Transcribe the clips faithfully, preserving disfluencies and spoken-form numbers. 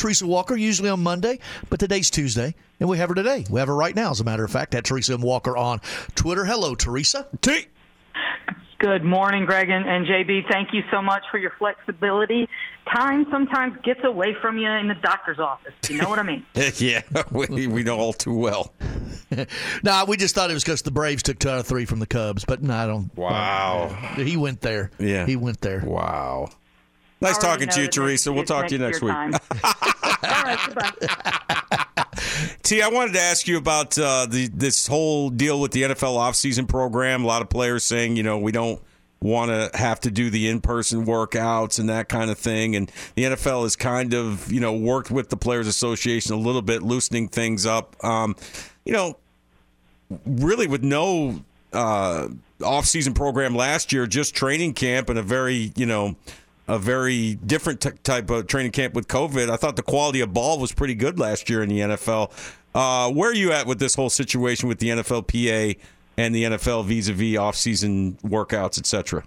Teresa Walker, usually on Monday, but today's Tuesday, and we have her today. We have her right now, as a matter of fact, at Teresa M. Walker on Twitter. Hello, Teresa. T. Good morning, Greg and, and J B. Thank you so much for your flexibility. Time sometimes gets away from you in the doctor's office. You know what I mean? Yeah, we, we know all too well. No, nah, we just thought it was because the Braves took two out of three from the Cubs, but no, I don't. Wow. Uh, he went there. Yeah. He went there. Wow. Nice talking to you, Teresa. We'll talk to you next week. All right, goodbye. T, I wanted to ask you about uh, the this whole deal with the N F L offseason program. A lot of players saying, you know, we don't want to have to do the in-person workouts and that kind of thing. And the N F L has kind of, you know, worked with the Players Association a little bit, loosening things up. Um, you know, really with no uh, off-season program last year, just training camp and a very, you know, a very different t- type of training camp with COVID. I thought the quality of ball was pretty good last year in the N F L. Uh, where are you at with this whole situation with the N F L P A and the N F L vis-a-vis off-season workouts, et cetera?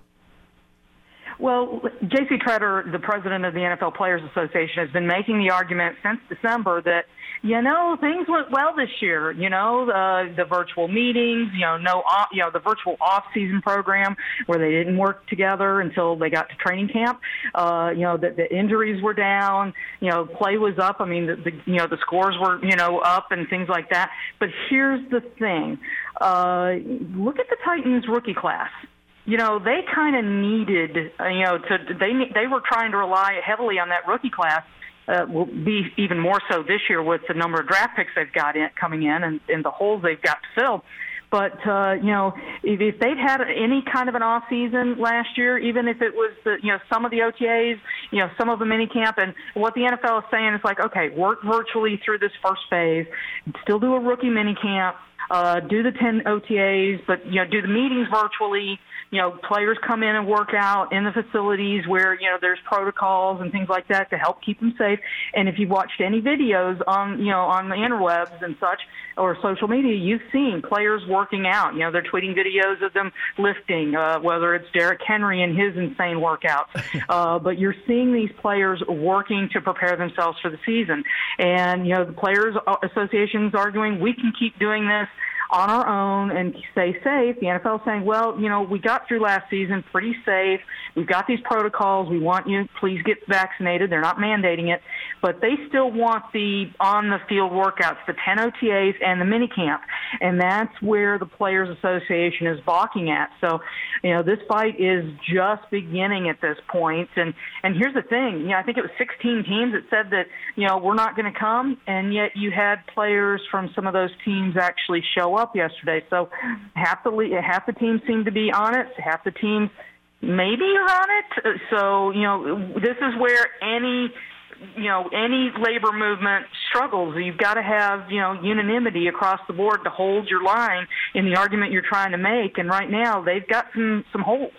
Well, J C Tretter, the president of the N F L Players Association, has been making the argument since December that, you know, things went well this year. You know, uh, the virtual meetings, you know, no, you know, the virtual off-season program where they didn't work together until they got to training camp. Uh, you know, the, the injuries were down. You know, play was up. I mean, the, the you know the scores were you know up and things like that. But here's the thing: uh, look at the Titans rookie class. You know, they kind of needed, uh, you know, to they they were trying to rely heavily on that rookie class. Uh, will be even more so this year with the number of draft picks they've got in, coming in and, and the holes they've got to fill. But, uh, you know, if, if they'd had any kind of an off season last year, even if it was, the, you know, some of the O T As, you know, some of the mini camp, and what the N F L is saying is like, okay, work virtually through this first phase, still do a rookie mini camp, uh, do the ten O T As, but, you know, do the meetings virtually. You know, players come in and work out in the facilities where, you know, there's protocols and things like that to help keep them safe. And if you've watched any videos on, you know, on the interwebs and such or social media, you've seen players working out. You know, they're tweeting videos of them lifting, uh, whether it's Derrick Henry and his insane workouts. Uh, but you're seeing these players working to prepare themselves for the season. And, you know, the Players Association's arguing we can keep doing this on our own and stay safe. The N F L is saying, well, you know, we got through last season pretty safe. We've got these protocols. We want you, please get vaccinated. They're not mandating it. But they still want the on-the-field workouts, the ten O T As and the minicamp. And that's where the Players Association is balking at. So, you know, this fight is just beginning at this point. And, and here's the thing. You know, I think it was sixteen teams that said that, you know, we're not going to come. And yet you had players from some of those teams actually show up yesterday. So half the half the teams seem to be on it. Half the teams maybe are on it. So, you know, this is where any, you know, any labor movement struggles. You've got to have, you know, unanimity across the board to hold your line in the argument you're trying to make. And right now they've got some, some holes.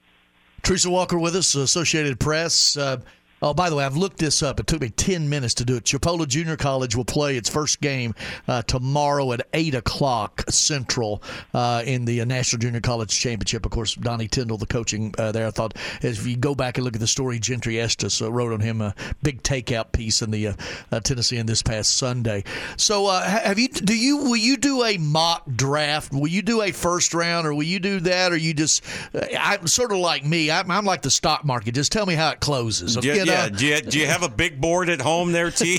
Teresa Walker with us, Associated Press. Uh, Oh, by the way, I've looked this up. It took me ten minutes to do it. Chipola Junior College will play its first game uh, tomorrow at eight o'clock Central uh, in the uh, National Junior College Championship. Of course, Donnie Tyndall, the coaching uh, there. I thought if you go back and look at the story, Gentry Estes uh, wrote on him a big takeout piece in the uh, uh, Tennessean this past Sunday. So, uh, have you? Do you? Will you do a mock draft? Will you do a first round, or will you do that, or you just? Uh, I'm sort of like me. I'm, I'm like the stock market. Just tell me how it closes. Yeah, you know? yeah. Do you, do you have a big board at home there, T?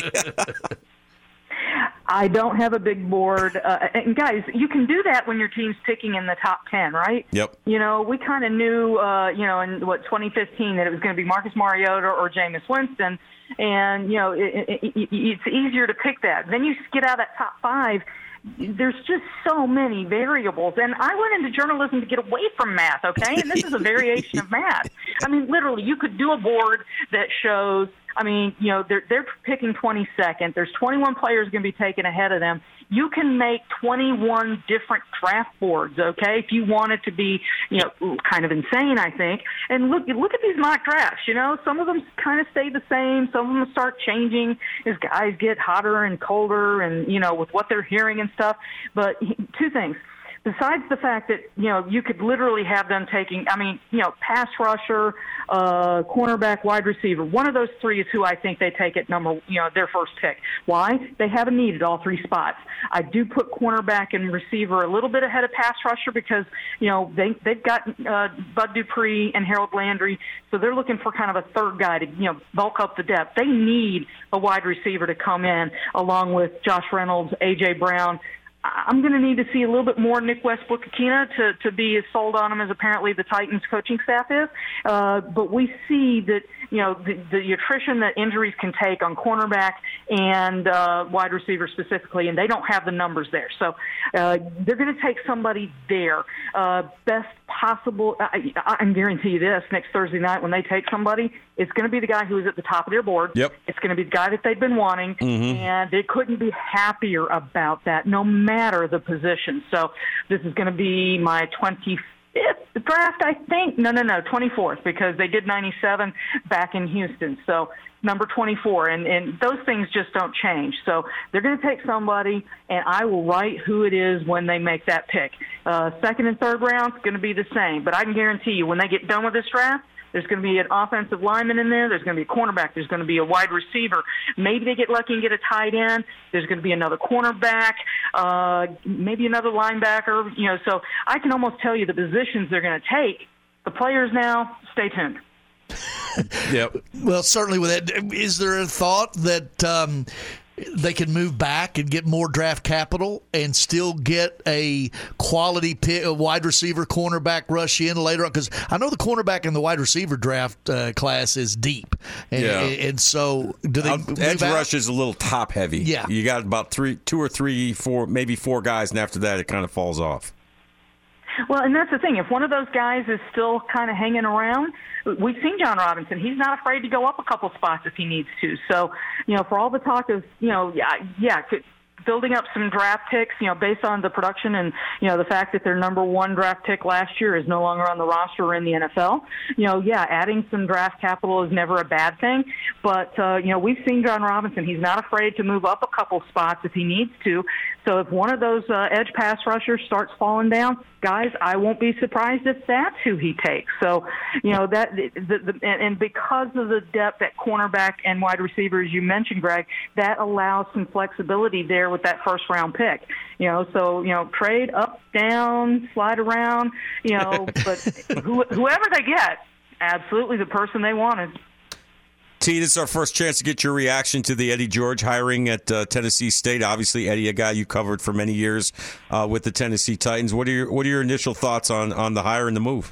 I don't have a big board. Uh, and, guys, you can do that when your team's picking in the top ten, right? Yep. You know, we kind of knew, uh, you know, in, what, twenty fifteen that it was going to be Marcus Mariota or Jameis Winston. And, you know, it, it, it, it's easier to pick that. Then you get out of that top five. There's just so many variables. And I went into journalism to get away from math, okay? And this is a variation of math. I mean, literally, you could do a board that shows, I mean, you know, they're, they're picking twenty-second. There's twenty-one players going to be taken ahead of them. You can make twenty-one different draft boards, okay, if you want it to be, you know, kind of insane, I think. And look look at these mock drafts, you know. Some of them kind of stay the same. Some of them start changing as guys get hotter and colder and, you know, with what they're hearing and stuff. But two things. besides the fact that, you know, you could literally have them taking, I mean, you know, pass rusher, uh, cornerback, wide receiver. One of those three is who I think they take at number, you know, their first pick. Why? They haven't needed all three spots. I do put cornerback and receiver a little bit ahead of pass rusher because, you know, they, they've got uh, Bud Dupree and Harold Landry, so they're looking for kind of a third guy to, you know, bulk up the depth. They need a wide receiver to come in along with Josh Reynolds, A J. Brown. I'm going to need to see a little bit more Nick Westbrook-Akina to, to be as sold on him as apparently the Titans coaching staff is. Uh, but we see that, you know, the, the attrition that injuries can take on cornerback and uh, wide receiver specifically, and they don't have the numbers there. So uh, they're going to take somebody there. Uh, best possible, I, I can guarantee you this, next Thursday night when they take somebody, it's going to be the guy who is at the top of their board. Yep. It's going to be the guy that they've been wanting, mm-hmm. and they couldn't be happier about that, no matter the position. So this is going to be my twenty-fifth draft, I think. No, no, no, twenty-fourth, because they did ninety-seven back in Houston. So number twenty-four, and, and those things just don't change. So they're going to take somebody, and I will write who it is when they make that pick. Uh, second and third round is going to be the same, but I can guarantee you when they get done with this draft, there's going to be an offensive lineman in there. There's going to be a cornerback. There's going to be a wide receiver. Maybe they get lucky and get a tight end. There's going to be another cornerback, uh, maybe another linebacker. You know, so I can almost tell you the positions they're going to take. The players now, stay tuned. Yep. Well, certainly with that, is there a thought that um, they can move back and get more draft capital and still get a quality pick, a wide receiver, cornerback rush in later on? Because I know the cornerback and the wide receiver draft uh, class is deep. And, yeah. and so do they move Edge out? Rush is a little top heavy. Yeah. You got about three, two or three, four, maybe four guys, and after that it kind of falls off. Well, and that's the thing. If one of those guys is still kind of hanging around, we've seen John Robinson. He's not afraid to go up a couple spots if he needs to. So, you know, for all the talk of, you know, yeah, yeah, could, building up some draft picks, you know, based on the production and, you know, the fact that their number one draft pick last year is no longer on the roster or in the N F L, you know, yeah, adding some draft capital is never a bad thing. But, uh, you know, we've seen John Robinson. He's not afraid to move up a couple spots if he needs to. So if one of those uh, edge pass rushers starts falling down, guys, I won't be surprised if that's who he takes. So, you know, that the, the, and because of the depth at cornerback and wide receiver, as you mentioned, Greg, that allows some flexibility there with that first round pick. You know, so, you know, trade up, down, slide around, you know, but who, whoever they get, absolutely the person they wanted. T, this is our first chance to get your reaction to the Eddie George hiring at uh, Tennessee State. Obviously, Eddie, a guy you covered for many years uh, with the Tennessee Titans. What are your What are your initial thoughts on, on the hire and the move?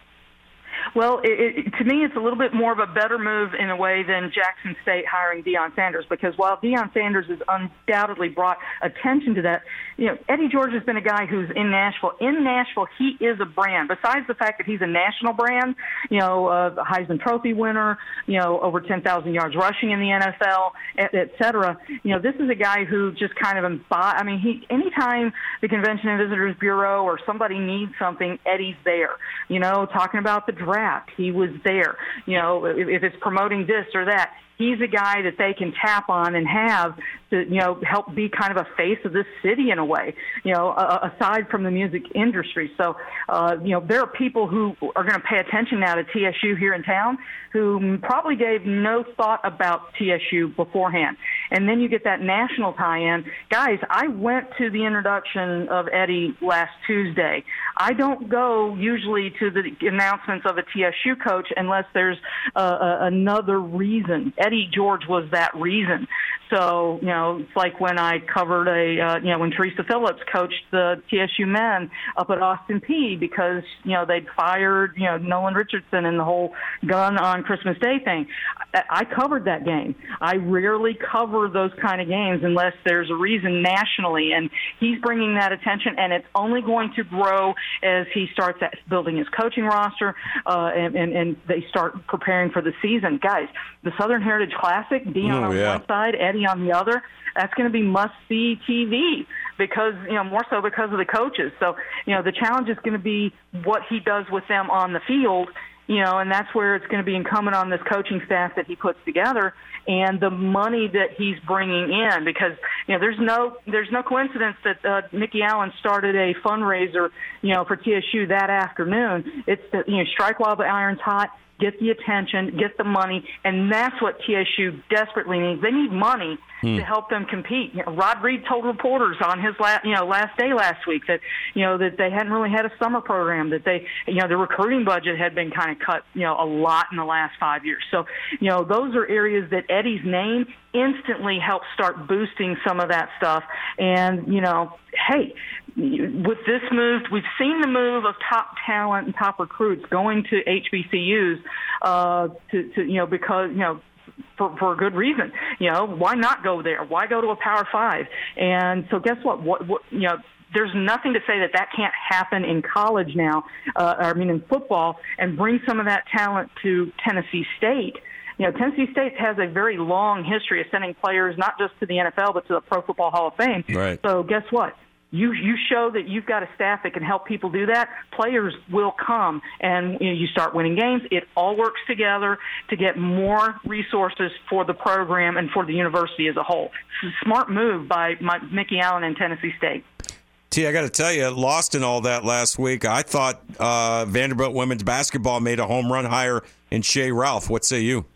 Well, it, it, to me, it's a little bit more of a better move in a way than Jackson State hiring Deion Sanders, because while Deion Sanders has undoubtedly brought attention to that, you know, Eddie George has been a guy who's in Nashville. In Nashville, he is a brand. Besides the fact that he's a national brand, you know, uh, Heisman Trophy winner, you know, over ten thousand yards rushing in the N F L, et, et cetera. You know, this is a guy who just kind of embodies. I mean, he anytime the Convention and Visitors Bureau or somebody needs something, Eddie's there. You know, talking about the draft, he was there. You know, if, if it's promoting this or that, he's a guy that they can tap on and have to, you know, help be kind of a face of this city in a way, you know, uh, aside from the music industry. So, uh, you know, there are people who are going to pay attention now to T S U here in town who probably gave no thought about T S U beforehand. And then you get that national tie-in. Guys, I went to the introduction of Eddie last Tuesday. I don't go usually to the announcements of a T S U coach unless there's uh, a, another reason. Eddie George was that reason. So, you know, it's like when I covered a, uh, you know, when Teresa Phillips coached the T S U men up at Austin Peay because, you know, they'd fired, you know, Nolan Richardson and the whole gun on Christmas Day thing. I, I covered that game. I rarely cover those kind of games unless there's a reason nationally. And he's bringing that attention, and it's only going to grow as he starts building his coaching roster uh, and, and, and they start preparing for the season. Guys, the Southern Heritage Classic, Deion oh, on yeah. one side, Eddie on the other, that's going to be must-see T V because, you know, more so because of the coaches. So, you know, the challenge is going to be what he does with them on the field, you know, and that's where it's going to be incumbent on this coaching staff that he puts together and the money that he's bringing in because, you know, there's no there's no coincidence that uh, Nikki Allen started a fundraiser, you know, for T S U that afternoon. It's the, you know, strike while the iron's hot. Get the attention, get the money, and that's what T S U desperately needs. They need money hmm. to help them compete. You know, Rod Reed told reporters on his last, you know, last day last week that, you know, that they hadn't really had a summer program, that they, you know, the recruiting budget had been kind of cut, you know, a lot in the last five years. So, you know, those are areas that Eddie's name instantly helps start boosting some of that stuff. And, you know, hey, with this move, we've seen the move of top talent and top recruits going to H B C Us uh, to, to, you know, because, you know, for, for a good reason. You know, why not go there? Why go to a Power Five? And so guess what? What, what you know, there's nothing to say that that can't happen in college now, uh, I mean in football, and bring some of that talent to Tennessee State. You know, Tennessee State has a very long history of sending players not just to the N F L but to the Pro Football Hall of Fame. Right. So guess what? You you show that you've got a staff that can help people do that, players will come, and you know, you start winning games. It all works together to get more resources for the program and for the university as a whole. It's a smart move by my, Mickey Allen and Tennessee State. T, I got to tell you, lost in all that last week. I thought uh, Vanderbilt women's basketball made a home run hire in Shea Ralph. What say you?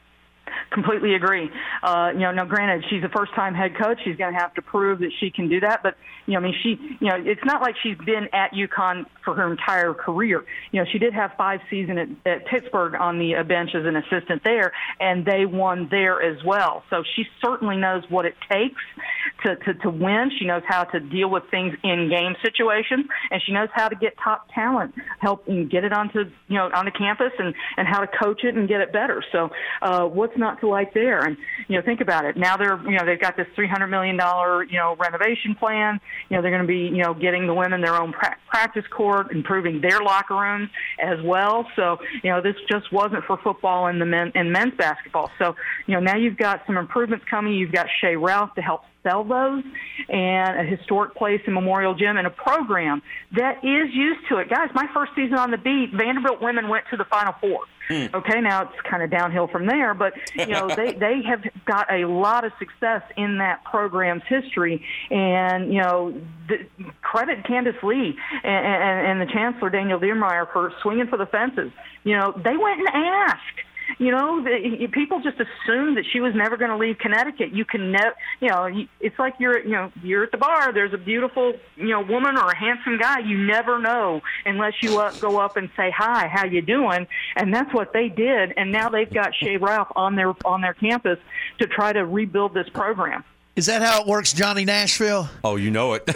Completely agree. Uh, you know, now granted, she's a first-time head coach. She's going to have to prove that she can do that. But, you know, I mean, she, you know, it's not like she's been at UConn for her entire career. You know, she did have five seasons at, at Pittsburgh on the bench as an assistant there, and they won there as well. So she certainly knows what it takes to, to, to win. She knows how to deal with things in game situations, and she knows how to get top talent, help and get it onto, you know, onto campus, and, and how to coach it and get it better. So uh, what's not to like there? And, you know, think about it. Now they're, you know, they've got this three hundred million dollars, you know, renovation plan. You know, they're going to be, you know, getting the women their own pra- practice court, improving their locker rooms as well. So, you know, this just wasn't for football and the men and men's basketball. So, you know, now you've got some improvements coming. You've got Shea Ralph to help sell those, and a historic place in Memorial Gym, and a program that is used to it. Guys, my first season on the beat, Vanderbilt women went to the Final Four. Mm. Okay, now it's kind of downhill from there, but you know they, they have got a lot of success in that program's history, and you know the, credit Candace Lee and, and, and the Chancellor Daniel Diermeyer for swinging for the fences. You know, they went and asked. You know, the, people just assumed that she was never going to leave Connecticut. You can never, you know, it's like you're, you know, you're at the bar. There's a beautiful, you know, woman or a handsome guy. You never know unless you uh, go up and say hi, how you doing? And that's what they did. And now they've got Shea Ralph on their on their campus to try to rebuild this program. Is that how it works, Johnny Nashville? Oh, you know it.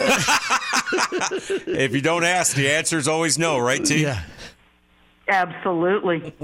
If you don't ask, the answer is always no, right, T? Yeah. Absolutely.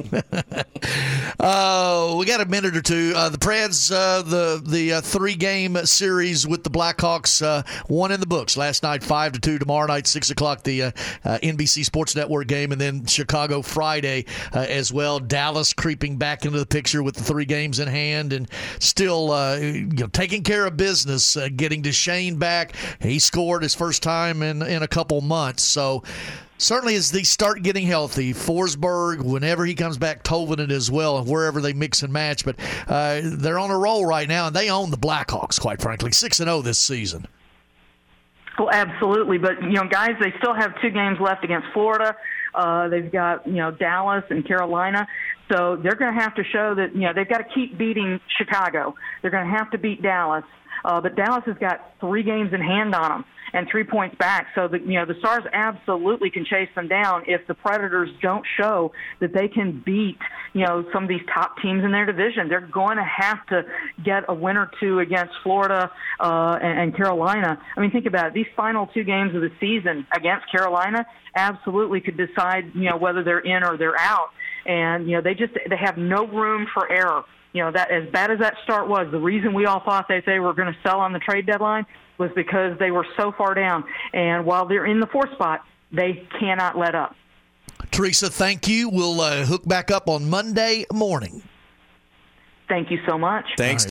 uh, we got a minute or two. Uh, the Preds, uh, the the uh, three game series with the Blackhawks, uh, one in the books last night, five to two. Tomorrow night, six o'clock, the uh, uh, N B C Sports Network game, and then Chicago Friday uh, as well. Dallas creeping back into the picture with the three games in hand, and still uh, you know taking care of business. Uh, getting Duchesne back, he scored his first time in in a couple months. So. Certainly, as they start getting healthy, Forsberg, whenever he comes back, Tolvanen as well, and wherever they mix and match. But uh, they're on a roll right now, and they own the Blackhawks, quite frankly, six and oh this season. Well, absolutely. But, you know, guys, they still have two games left against Florida. Uh, they've got, you know, Dallas and Carolina. So they're going to have to show that, you know, they've got to keep beating Chicago. They're going to have to beat Dallas. Uh, but Dallas has got three games in hand on them and three points back. So, the, you know, the Stars absolutely can chase them down if the Predators don't show that they can beat, you know, some of these top teams in their division. They're going to have to get a win or two against Florida uh, and, and Carolina. I mean, think about it. These final two games of the season against Carolina absolutely could decide, you know, whether they're in or they're out. And, you know, they just they have no room for error. You know, that as bad as that start was, the reason we all thought that they were going to sell on the trade deadline was because they were so far down. And while they're in the fourth spot, they cannot let up. Teresa, thank you. We'll uh, hook back up on Monday morning. Thank you so much. Thanks.